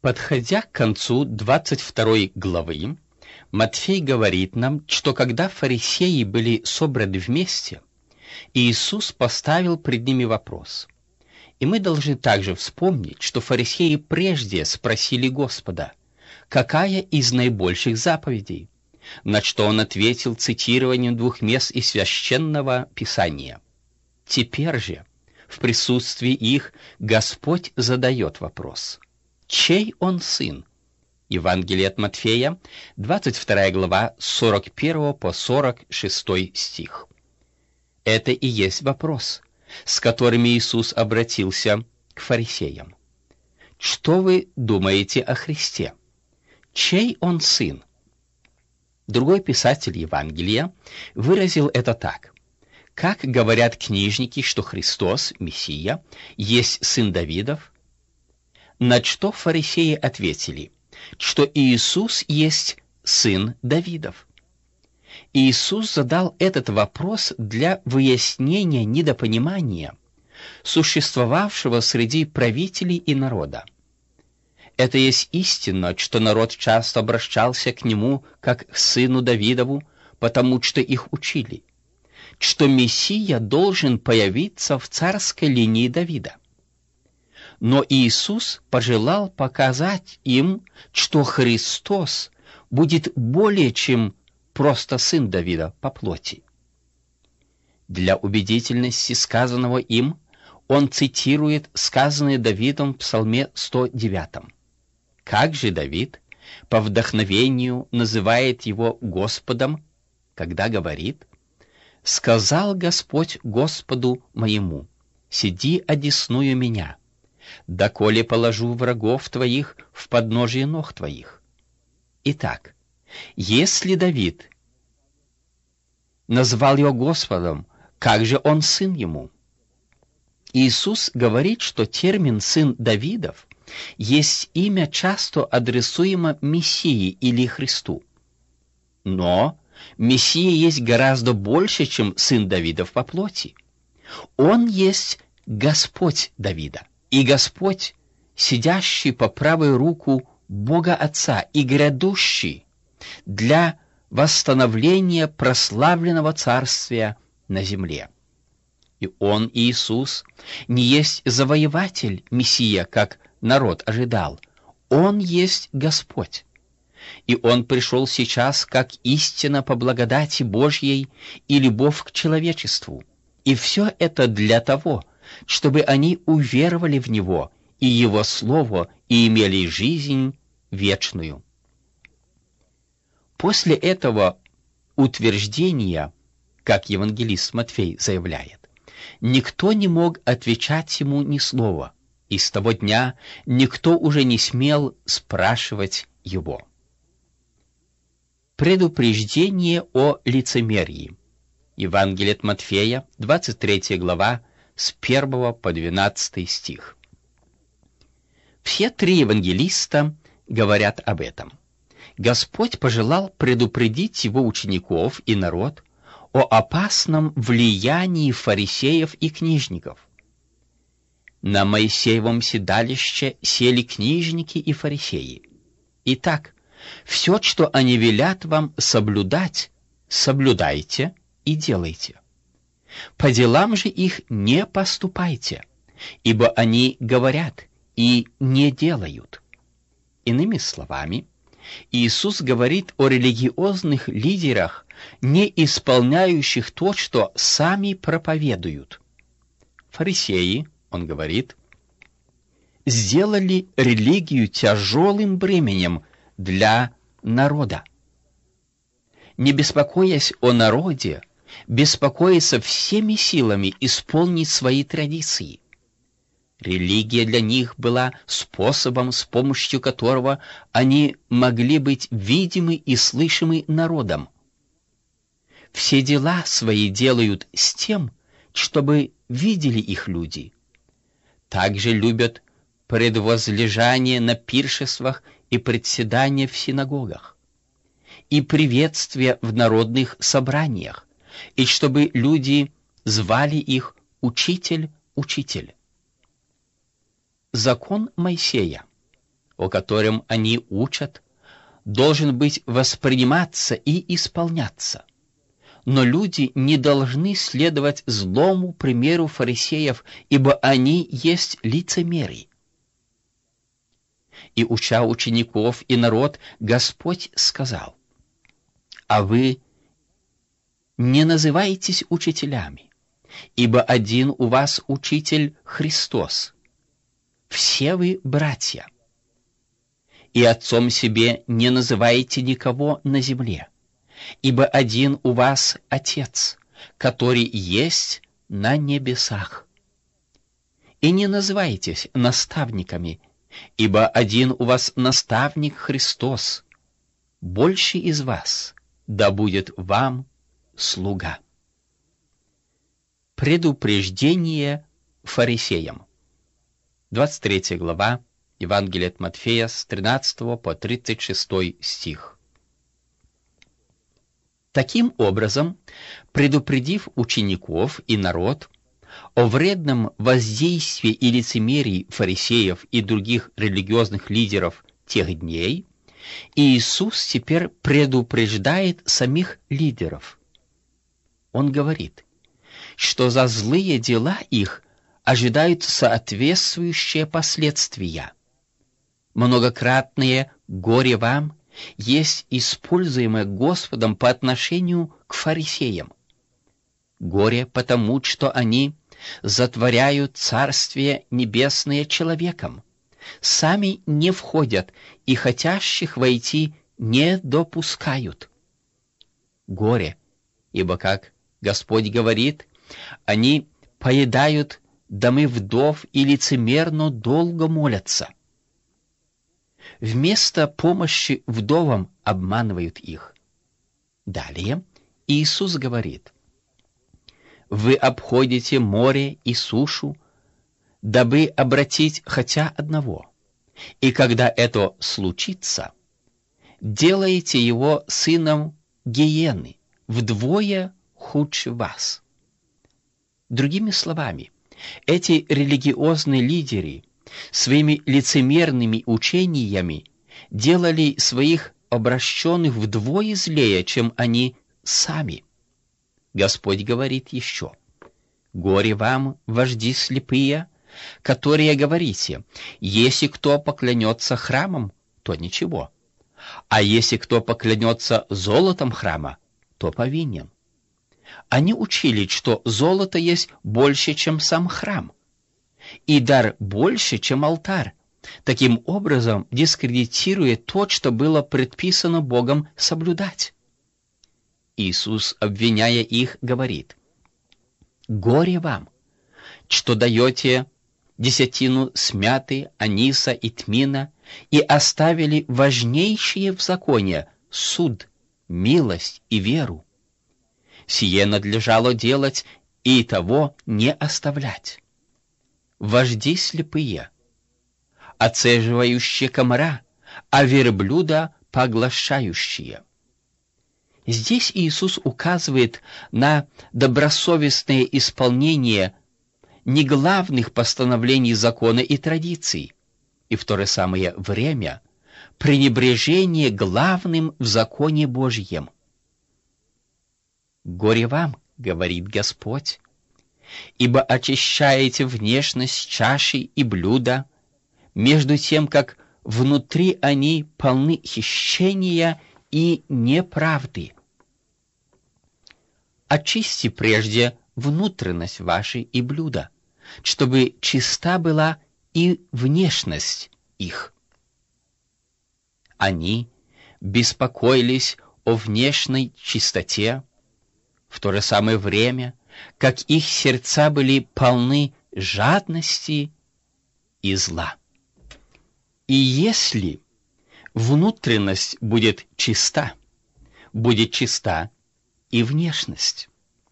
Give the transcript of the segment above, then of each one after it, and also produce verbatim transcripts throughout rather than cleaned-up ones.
Подходя к концу двадцать второй главы, Матфей говорит нам, что когда фарисеи были собраны вместе, Иисус поставил пред ними вопрос. И мы должны также вспомнить, что фарисеи прежде спросили Господа, какая из наибольших заповедей, на что Он ответил цитированием двух мест из Священного Писания. Теперь же, в присутствии их, Господь задает вопрос: чей Он сын? Евангелие от Матфея, двадцать вторая глава, с сорок первого по сорок шестой стих. Это и есть вопрос, с которым Иисус обратился к фарисеям. Что вы думаете о Христе? Чей Он сын? Другой писатель Евангелия выразил это так: как говорят книжники, что Христос, Мессия, есть сын Давидов? На что фарисеи ответили, что Иисус есть сын Давидов. Иисус задал этот вопрос для выяснения недопонимания, существовавшего среди правителей и народа. Это есть истина, что народ часто обращался к Нему как к сыну Давидову, потому что их учили, что Мессия должен появиться в царской линии Давида. Но Иисус пожелал показать им, что Христос будет более чем просто сын Давида по плоти. Для убедительности сказанного им он цитирует сказанное Давидом в Псалме сто девятом. Как же Давид по вдохновению называет его Господом, когда говорит: «Сказал Господь Господу моему: сиди одесную меня, доколе положу врагов твоих в подножие ног твоих». Итак, если Давид назвал его Господом, как же он сын ему? Иисус говорит, что термин «сын Давидов» есть имя, часто адресуемо Мессии или Христу. Но Мессия есть гораздо больше, чем сын Давидов по плоти. Он есть Господь Давида. И Господь, сидящий по правую руку Бога Отца и грядущий для восстановления прославленного царствия на земле. И Он, Иисус, не есть завоеватель Мессия, как народ ожидал. Он есть Господь. И Он пришел сейчас как истина по благодати Божьей и любовь к человечеству. И все это для того, чтобы они уверовали в Него и Его Слово и имели жизнь вечную. После этого утверждения, как евангелист Матфей заявляет, никто не мог отвечать ему ни слова, и с того дня никто уже не смел спрашивать его. Предупреждение о лицемерии. Евангелие от Матфея, двадцать третья глава, с первого по двенадцатый стих. Все три евангелиста говорят об этом. Господь пожелал предупредить его учеников и народ о опасном влиянии фарисеев и книжников. На Моисеевом седалище сели книжники и фарисеи. Итак, все, что они велят вам соблюдать, соблюдайте и делайте. По делам же их не поступайте, ибо они говорят и не делают. Иными словами, Иисус говорит о религиозных лидерах, не исполняющих то, что сами проповедуют. Фарисеи, он говорит, сделали религию тяжелым бременем для народа. Не беспокоясь о народе, беспокоятся всеми силами исполнить свои традиции. Религия для них была способом, с помощью которого они могли быть видимы и слышимы народом. Все дела свои делают с тем, чтобы видели их люди. Также любят предвозлежание на пиршествах и председания в синагогах, и приветствия в народных собраниях, и чтобы люди звали их «Учитель, Учитель». Закон Моисея о котором они учат, должен быть восприниматься и исполняться. Но люди не должны следовать злому примеру фарисеев, ибо они есть лицемеры. И, уча учеников и народ, Господь сказал: «А вы не называетесь учителями, ибо один у вас учитель Христос. Все вы братья. И отцом себе не называете никого на земле, ибо один у вас Отец, который есть на небесах. И не называйтесь наставниками, ибо один у вас наставник Христос. Больше из вас да будет вам слуга». Предупреждение фарисеям. двадцать третья глава Евангелия от Матфея с тринадцатого по тридцать шестой стих. Таким образом, предупредив учеников и народ о вредном воздействии и лицемерии фарисеев и других религиозных лидеров тех дней, Иисус теперь предупреждает самих лидеров. Он говорит, что за злые дела их ожидают соответствующие последствия. Многократное «горе вам» есть используемое Господом по отношению к фарисеям. Горе потому, что они затворяют Царствие Небесное человеком, сами не входят и хотящих войти не допускают. Горе, ибо, как Господь говорит, они поедают домы вдов и лицемерно долго молятся. Вместо помощи вдовам обманывают их. Далее Иисус говорит: «Вы обходите море и сушу, дабы обратить хотя одного, и когда это случится, делаете его сыном гиены, вдвое худше вас». Другими словами, эти религиозные лидеры своими лицемерными учениями делали своих обращенных вдвое злее, чем они сами. Господь говорит еще: «Горе вам, вожди слепые, которые говорите, если кто поклянется храмом, то ничего, а если кто поклянется золотом храма, то повинен». Они учили, что золото есть больше, чем сам храм, и дар больше, чем алтарь, таким образом дискредитируя то, что было предписано Богом соблюдать. Иисус, обвиняя их, говорит: «Горе вам, что даете десятину смяты, аниса и тмина, и оставили важнейшие в законе — суд, милость и веру. Сие надлежало делать и того не оставлять. Вожди слепые, оцеживающие комара, а верблюда поглощающие». Здесь Иисус указывает на добросовестное исполнение не главных постановлений закона и традиций, и в то же самое время пренебрежение главным в законе Божьем. «Горе вам, — говорит Господь, — ибо очищаете внешность чаши и блюда, между тем, как внутри они полны хищения и неправды. Очисти прежде внутренность вашей и блюда, чтобы чиста была и внешность их». Они беспокоились о внешней чистоте, в то же самое время, как их сердца были полны жадности и зла. И если внутренность будет чиста, будет чиста и внешность.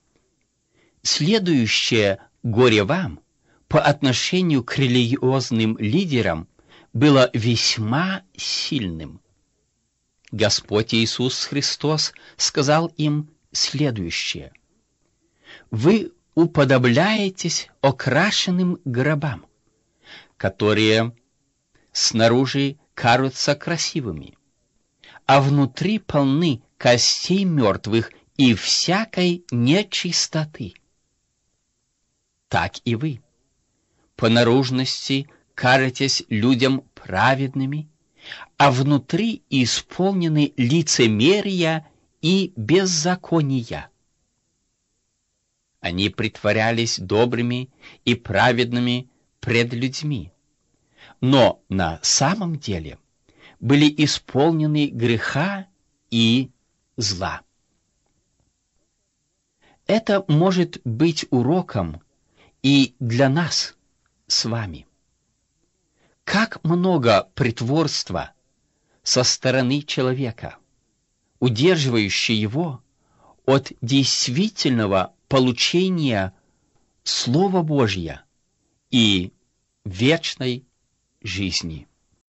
Следующее «горе вам» по отношению к религиозным лидерам было весьма сильным. Господь Иисус Христос сказал им следующее: «Вы уподобляетесь окрашенным гробам, которые снаружи кажутся красивыми, а внутри полны костей мертвых и всякой нечистоты. Так и вы. По наружности кажетесь людям праведными, а внутри исполнены лицемерия и беззакония. Они притворялись добрыми и праведными пред людьми, но на самом деле были исполнены греха и зла. Это может быть уроком и для нас с вами. Как много притворства со стороны человека, удерживающего его от действительного получения Слова Божьего и вечной жизни.